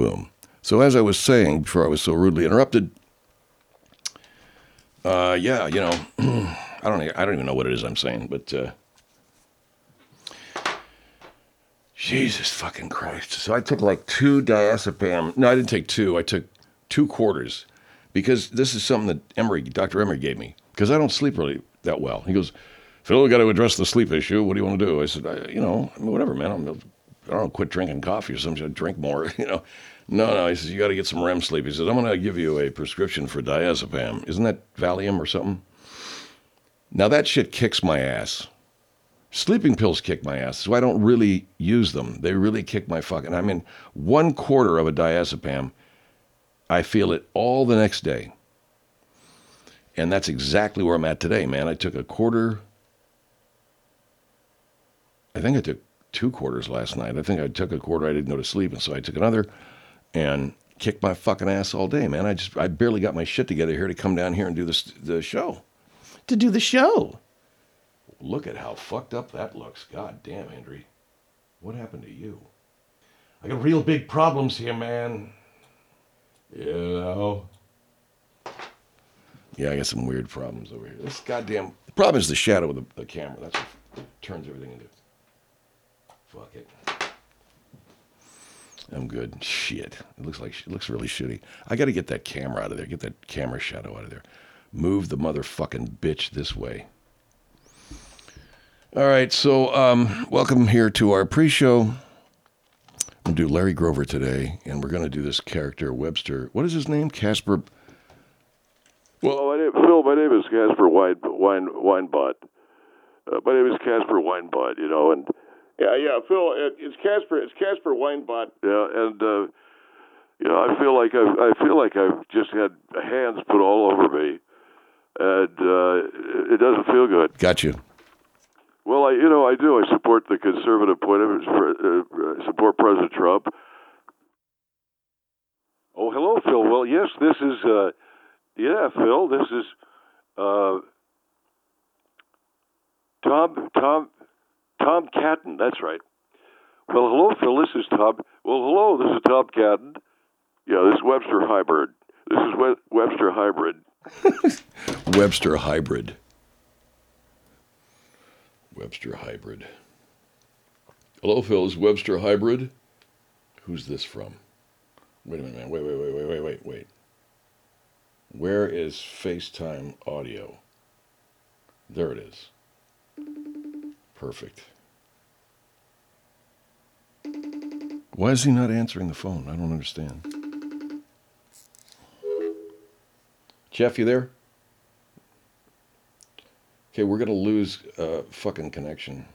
Boom. So as I was saying before I was so rudely interrupted, yeah, you know, I don't even know what it is I'm saying, but Jesus fucking Christ. So I took like 2 diazepam. No, I didn't take 2. I took 2 quarters because this is something that Dr. Emery gave me because I don't sleep really that well. He goes, Phil, we got to address the sleep issue. What do you want to do? I said, whatever, man. I don't quit drinking coffee or something. I drink more, you know. No. He says, you got to get some REM sleep. He says, I'm going to give you a prescription for diazepam. Isn't that Valium or something? Now that shit kicks my ass. Sleeping pills kick my ass, so I don't really use them. They really kick my fucking... I mean, 1/4 of a diazepam, I feel it all the next day. And that's exactly where I'm at today, man. I took a quarter... I think I took 2 quarters last night. I think I took a quarter. I didn't go to sleep, and so I took another and kicked my fucking ass all day, man. I barely got my shit together here to come down here and do the show. To do the show. Look at how fucked up that looks. God damn, Henry. What happened to you? I got real big problems here, man. You know? Yeah, I got some weird problems over here. This goddamn... The problem is the shadow of the camera. That's what turns everything into... Fuck it. I'm good. Shit. It looks really shitty. I got to get that camera out of there. Get that camera shadow out of there. Move the motherfucking bitch this way. All right, so welcome here to our pre-show. I'm going to do Larry Grover today, and we're going to do this character, Webster. What is his name? Casper? Well, Phil, my name is Casper Weinbot. My name is Casper Weinbot, you know, and yeah, Phil, it's Casper Weinbot, and you know, I feel like I've just had hands put all over me, and it doesn't feel good. Got you. Well, I do. I support the conservative point of it. Support President Trump. Oh, hello, Phil. Well, yes, this is. Phil. This is Tom Catton. That's right. Well, hello, Phil. This is Tom. Well, hello. This is Tom Catton. Yeah, this is Webster Hybrid. This is Webster Hybrid. Webster Hybrid. Webster Hybrid. Hello, Phil. Is Webster Hybrid? Who's this from? Wait a minute, man. Wait. Where is FaceTime audio? There it is. Perfect. Why is he not answering the phone? I don't understand. Jeff, you there? Okay, we're going to lose fucking connection.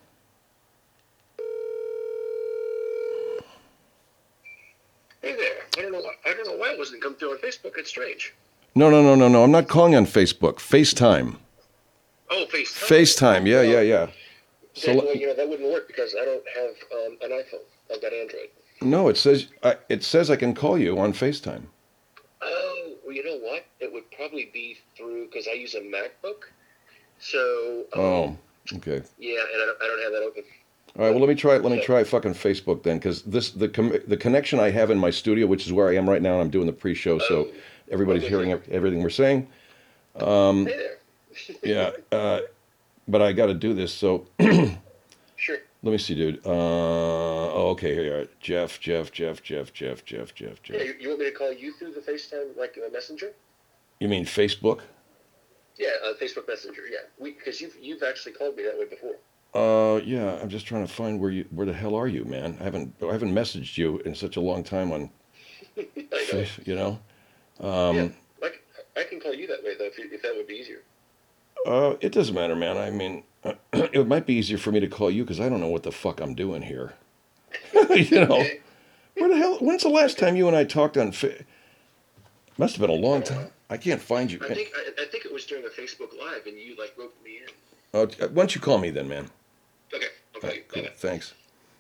Hey there. I don't know why it wasn't come through on Facebook. It's strange. No. I'm not calling on Facebook. FaceTime. Oh, FaceTime. FaceTime. Yeah. So that wouldn't work because I don't have an iPhone. I've got Android. No, it says I can call you on FaceTime. Oh, well, you know what? It would probably be through because I use a MacBook. So. Okay. Yeah, and I don't have that open. All right. Well, let me try fucking Facebook then, because the connection I have in my studio, which is where I am right now, and I'm doing the pre-show, so everybody's hearing everything we're saying. Hey there. Yeah. But I got to do this, so. Sure. Let me see, dude. Okay, here you are. Jeff. Yeah, you want me to call you through the FaceTime, like a messenger? You mean Facebook? Yeah, Facebook Messenger. Yeah, because you've actually called me that way before. Yeah. I'm just trying to find where the hell are you, man? I haven't messaged you in such a long time on. I know. You know. Yeah, I can call you that way though, if that would be easier. It doesn't matter, man. I mean, it might be easier for me to call you because I don't know what the fuck I'm doing here. You know, where the hell? When's the last time you and I talked on? Must have been a long time. I can't find you. I think it was during a Facebook Live, and you roped me in. Why don't you call me then, man? Okay, I'll call you. Cool. Okay. Thanks.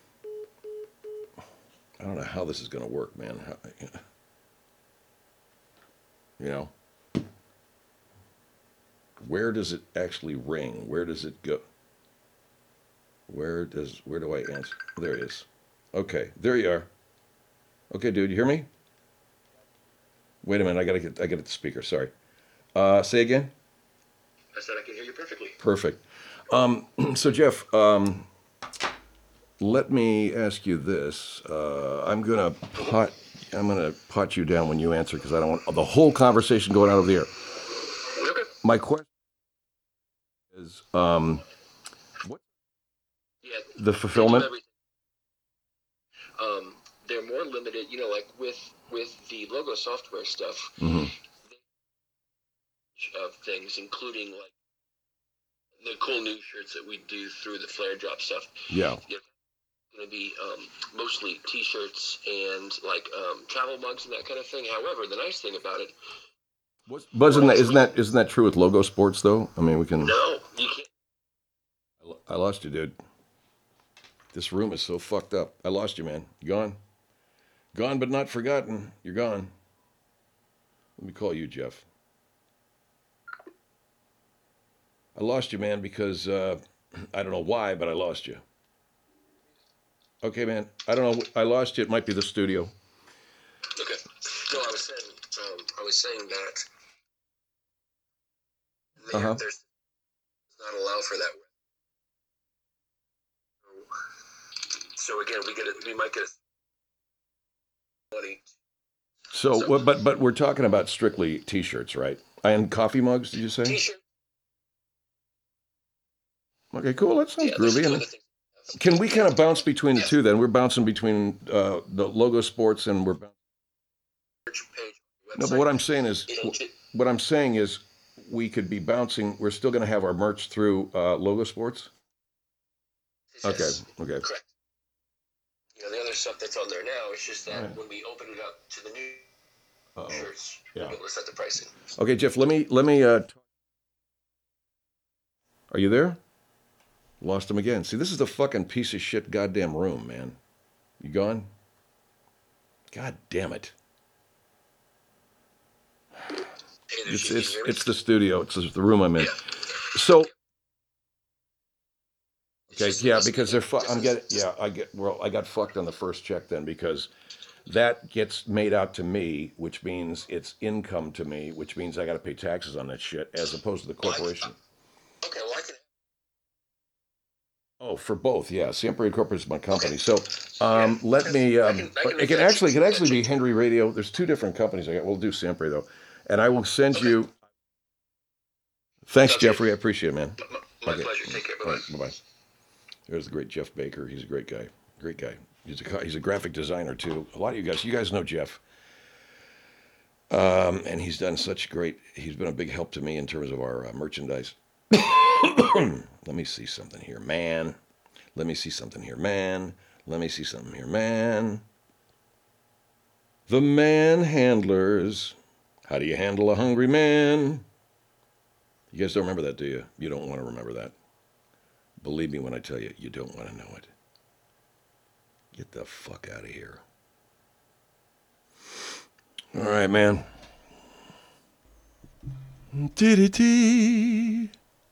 I don't know how this is going to work, man. You know, where does it actually ring? Where does it go? Where do I answer? There it is. Okay, there you are. Okay, dude, you hear me? Wait a minute. I got the speaker. Sorry. Say again. I said I can hear you perfectly. Perfect. So Jeff, let me ask you this. I'm gonna pot you down when you answer because I don't want the whole conversation going out of the air. Okay. My question is, what Yeah. the fulfillment? They're more limited, like with the logo software stuff Mm-hmm. of things, including like the cool new shirts that we do through the Flare Drop stuff. Yeah. It's going to be mostly T-shirts and like travel mugs and that kind of thing. However, the nice thing about it, But isn't that true with Logo Sports though? I mean, we can. No, you can't. I lost you, dude. This room is so fucked up. I lost you, man. You gone? Gone but not forgotten. You're gone. Let me call you, Jeff. I lost you, man, because I don't know why, but I lost you. Okay, man. I don't know. I lost you. It might be the studio. Okay. No, I was saying that there's not allow for that. So again, we might get money. So, but we're talking about strictly T-shirts, right? And coffee mugs, did you say? T-shirt. Okay, cool. That sounds groovy. Other things. Can we kind of bounce between the two then? We're bouncing between the Logo Sports and we're bouncing. No, but what I'm saying is we could be bouncing. We're still going to have our merch through Logo Sports. Yes. Okay. Correct. The other stuff that's on there now, it's just that when we open it up to the new shirts, we'll be able to set the pricing. Okay, Jeff, let me are you there? Lost him again. See, this is the fucking piece of shit goddamn room, man. You gone? God damn it. It's the studio. It's the room I'm in. Yeah. So okay, yeah, because I got fucked on the first check then because that gets made out to me, which means it's income to me, which means I got to pay taxes on that shit as opposed to the corporation. Okay, well I can. Oh, for both, yeah. Siempre Incorporated is my company. Okay. So let me. It can actually be Henry Radio. There's two different companies. We'll do Siempre though, and I will send you. Thanks, Jeffrey. I appreciate it, man. My pleasure. Take care. Bye. Right, bye. There's the great Jeff Baker. He's a great guy. Great guy. He's a graphic designer too. A lot of you guys know Jeff. And he's done such great. He's been a big help to me in terms of our merchandise. Let me see something here, man. Let me see something here, man. The man handlers. How do you handle a hungry man? You guys don't remember that, do you? You don't want to remember that. Believe me when I tell you, you don't want to know it. Get the fuck out of here. All right, man. Dee-dee-dee.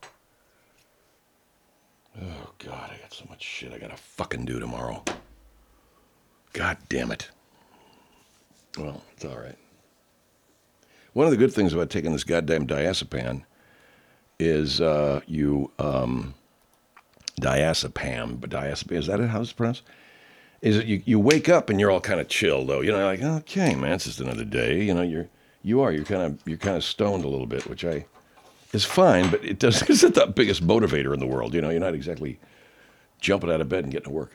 Oh, God, I got so much shit I gotta fucking do tomorrow. God damn it. Well, it's all right. One of the good things about taking this goddamn diazepam is diazepam, is that how it's pronounced? Is it you wake up and you're all kind of chill though, like, okay, man, it's just another day. You're kind of stoned a little bit, which is fine, but it's not the biggest motivator in the world. You're not exactly jumping out of bed and getting to work.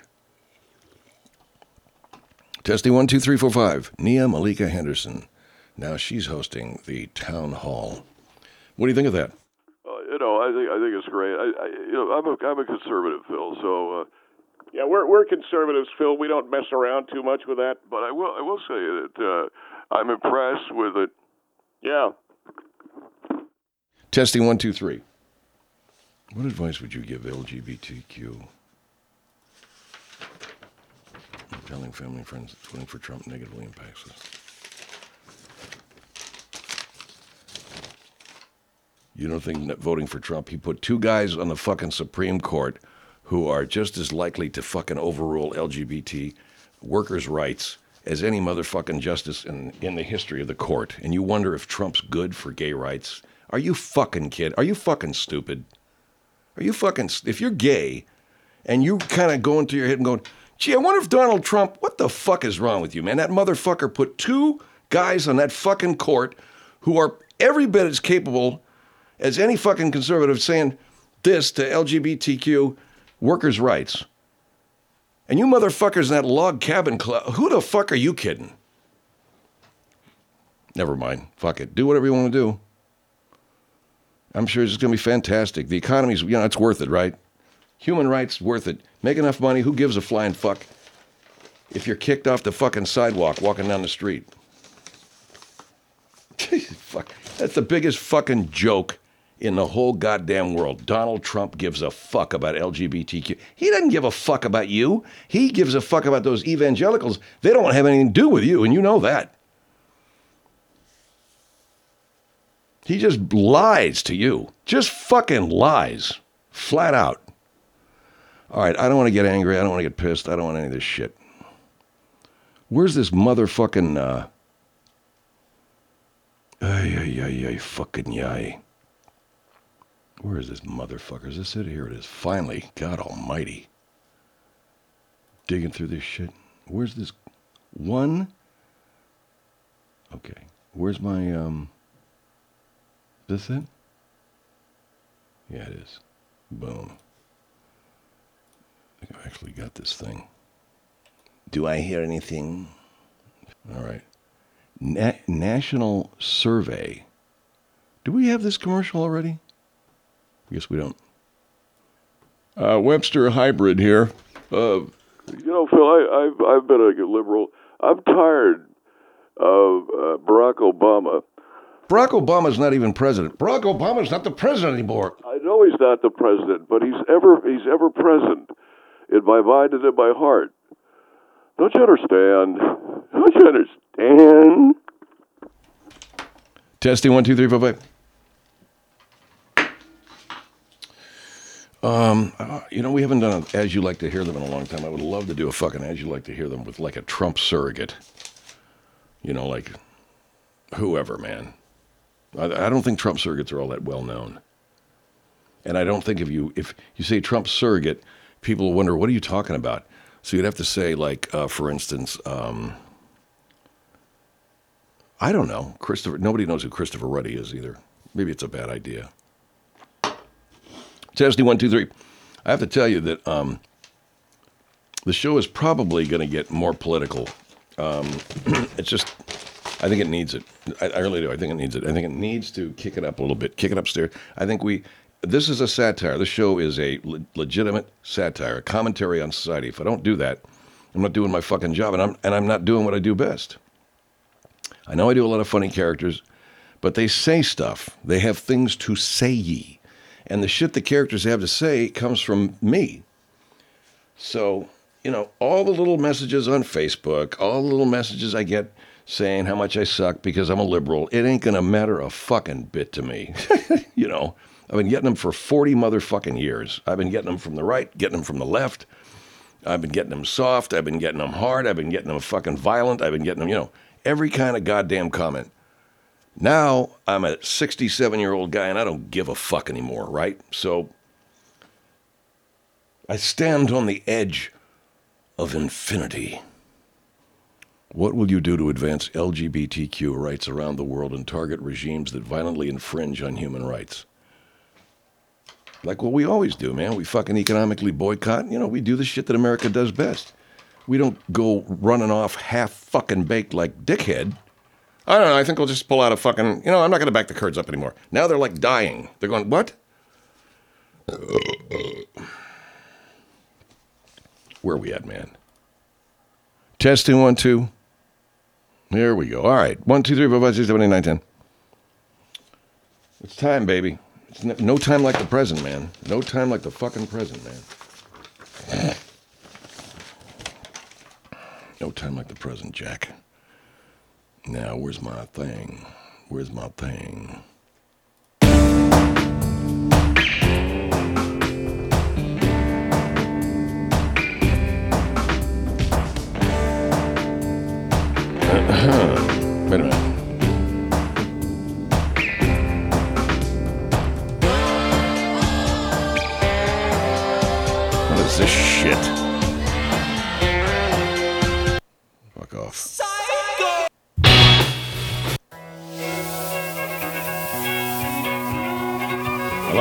Testing 1, 2, 3, 4, 5. Nia Malika Henderson. Now she's hosting the town hall. What do you think of that? I think it's great. I'm a conservative, Phil. So yeah, we're conservatives, Phil. We don't mess around too much with that. But I will say that I'm impressed with it. Yeah. Testing 1, 2, 3. What advice would you give LGBTQ? Telling family and friends that voting for Trump negatively impacts us. You don't think that voting for Trump, he put two guys on the fucking Supreme Court who are just as likely to fucking overrule LGBT workers' rights as any motherfucking justice in the history of the court, and you wonder if Trump's good for gay rights. Are you fucking kid? Are you fucking stupid? Are you fucking... If you're gay, and you kind of go into your head and going, gee, I wonder if Donald Trump... What the fuck is wrong with you, man? That motherfucker put 2 guys on that fucking court who are every bit as capable as any fucking conservative saying this to LGBTQ workers' rights. And you motherfuckers in that log cabin club, who the fuck are you kidding? Never mind. Fuck it. Do whatever you want to do. I'm sure it's going to be fantastic. The economy's, it's worth it, right? Human rights, worth it. Make enough money. Who gives a flying fuck if you're kicked off the fucking sidewalk walking down the street? Fuck. That's the biggest fucking joke in the whole goddamn world. Donald Trump gives a fuck about LGBTQ. He doesn't give a fuck about you. He gives a fuck about those evangelicals. They don't have anything to do with you, and you know that. He just lies to you. Just fucking lies. Flat out. All right, I don't want to get angry. I don't want to get pissed. I don't want any of this shit. Where's this motherfucking... fucking yay. Where is this motherfucker? Is this it? Here it is. Finally. God almighty. Digging through this shit. Where's this one? Okay. Where's my, this it? Yeah, it is. Boom. I think I've actually got this thing. Do I hear anything? All right. National Survey. Do we have this commercial already? I guess we don't. Webster Hybrid here. Phil, I've been a liberal. I'm tired of Barack Obama. Barack Obama's not even president. Barack Obama's not the president anymore. I know he's not the president, but he's ever present in my mind and in my heart. Don't you understand? Don't you understand? Testing 1, 2, 3, 4, 5. We haven't done an As You Like to Hear Them in a long time. I would love to do a fucking As You Like to Hear Them with like a Trump surrogate. Like whoever, man. I don't think Trump surrogates are all that well known. And I don't think if you say Trump surrogate, people will wonder, what are you talking about? So you'd have to say, like, for instance, I don't know, Christopher. Nobody knows who Christopher Ruddy is either. Maybe it's a bad idea. Testing 1, 2, 3. I have to tell you that the show is probably going to get more political. It's just, I think it needs it. I really do. I think it needs it. I think it needs to kick it up a little bit, kick it upstairs. I think this is a satire. This show is a legitimate satire, a commentary on society. If I don't do that, I'm not doing my fucking job, and I'm not doing what I do best. I know I do a lot of funny characters, but they say stuff. They have things to say. And the shit the characters have to say comes from me. So, all the little messages on Facebook, all the little messages I get saying how much I suck because I'm a liberal, it ain't going to matter a fucking bit to me. I've been getting them for 40 motherfucking years. I've been getting them from the right, getting them from the left. I've been getting them soft. I've been getting them hard. I've been getting them fucking violent. I've been getting them, every kind of goddamn comment. Now I'm a 67-year-old guy and I don't give a fuck anymore, right? So I stand on the edge of infinity. What will you do to advance LGBTQ rights around the world and target regimes that violently infringe on human rights? Like what we always do, man. We fucking economically boycott. We do the shit that America does best. We don't go running off half fucking baked like dickhead. I don't know. I think we'll just pull out a fucking, I'm not going to back the Kurds up anymore. Now they're like dying. They're going, what? Where are we at, man? Testing 1, 2. There we go. All right. 1, 2, 3, 4, 5, 6, 7, 8, 9, 10. It's time, baby. It's no time like the present, man. No time like the fucking present, man. No time like the present, Jack. Now, where's my thing? Where's my thing?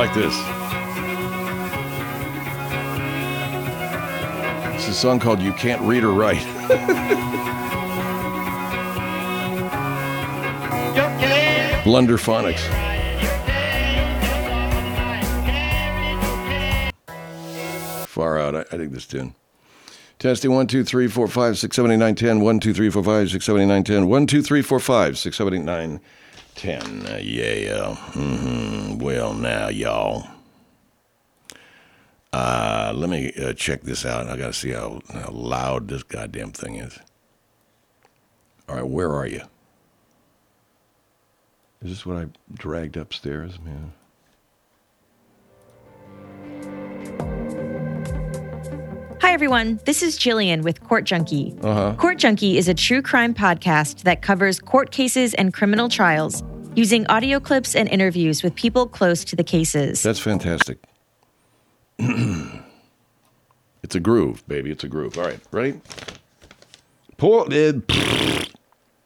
like this. It's a song called You Can't Read or Write. Blunderphonics. Far out. I think this tune. Testing 1, 2, 3, 4, 5, 6, 7, 8, 9, 10. 1, 2, 3, 4, 5, 6, 7, 8, 9, 10. 1, 2, 3, 4, 5, 6, 7, 8, 9, 10. Yeah. Well, now, y'all. Let me check this out. I got to see how loud this goddamn thing is. All right, where are you? Is this what I dragged upstairs, man? Hi, everyone. This is Jillian with Court Junkie. Court Junkie is a true crime podcast that covers court cases and criminal trials using audio clips and interviews with people close to the cases. That's fantastic. It's a groove, baby. It's a groove. All right, ready? Pull it.